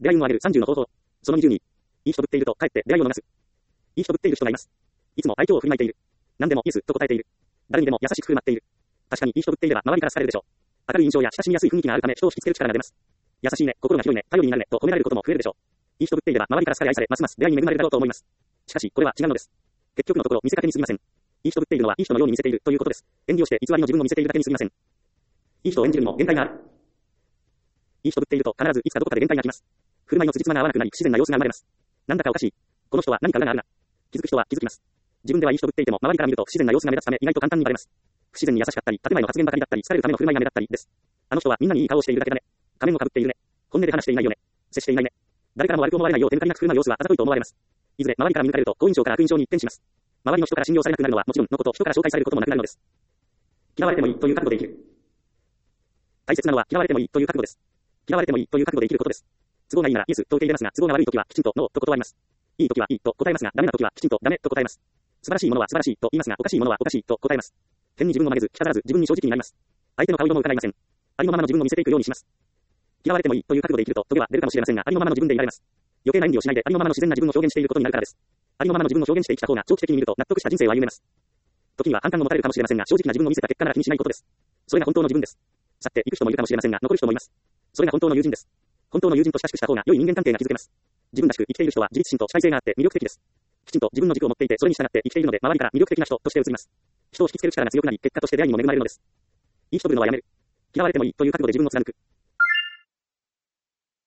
出会い運を上げる30の方法。その20に、いい人ぶっていると、かえって出会いを逃す。いい人ぶっている人がいます。いつも愛嬌を振りまいている。何でもイエスと答えている。誰にでも優しく振る舞っている。確かにいい人ぶっていれば周りから好かれるでしょう。明るい印象や親しみやすい雰囲気があるため人を引きつける力が出ます。優しいね、心が広いね、頼りになるねと褒められることも増えるでしょう。いい人ぶっていれば周りから好かれ愛され、ますます出会いに恵まれるだろうと思います。しかし、これは違うのです。結局のところ見せかけに過ぎません。いい人ぶっているのはいい人のように見せているということです。演技をして偽りの自分を見せているだけに過ぎません。いい人を演じるにも限界がある。いい人ぶっていると必ずいつかどこかで限界が来ます。振る舞いの辻褄が合わなくなり不自然な様子が生まれます。なんだかおかしい。この人は何か裏があるな。気づく人は気づきます。自分ではいい人ぶっていても周りから見ると不自然な様子が目立つため意外と簡単にバレます。不自然に優しかったり、建前の発言ばかりだったり、疲れるための振る舞いが目立ったりです。あの人はみんなにいい顔をしているだけだね。仮面をかぶっているね。本音で話していないよね。接していないね。誰からも悪く思われないよう天下りなく振る舞う様子はあざといと思われます。いずれ周りから見抜かれると好印象から悪印象に一転します。周りの人から信用されなくなるのはもちろんのこと、人から紹介されることもなくなるのです。嫌われてもいいという覚悟で生きる。大切なのは嫌われてもいいという覚悟です。嫌われてもいいという覚悟で生きることです。都合がいいならイエスと受け入れますが、都合が悪いときはきちんとノーと断ります。いいときはいいと答えますが、ダメなときはきちんとダメと答えます。素晴らしいものは素晴らしいと言いますが、おかしいものはおかしいと答えます。変に自分を曲げず、着飾らず自分に正直になります。相手の顔色も伺いません。ありのままの自分を見せていくようにします。嫌われてもいいという覚悟で生きると、トゲは出るかもしれませんが、ありのままの自分でいられます。余計な演技をしないで、ありのままの自然な自分を表現していることになるからです。ありのままの自分を表現して生きた方が長期的に見ると納得した人生を歩めます。時には反感を持たれるかもしれませんが、正直な自分を見せた結果なら気にしないことです。それが本当の自分です。去っていく人もいるかもしれませんが、残る人もいます。それが本当の友人です。本当の友人と親しくした方が良い人間関係が築けます。自分らしく生きている人は自立心と主体性があって魅力的です。きちんと自分の軸を持っていて、それに従って生きているので、周りから魅力的な人として映ります。人を引きつける力が強くなり、結果として出会いにも恵まれるのです。いい人ぶるのはやめる。嫌われてもいいという覚悟で自分を貫く。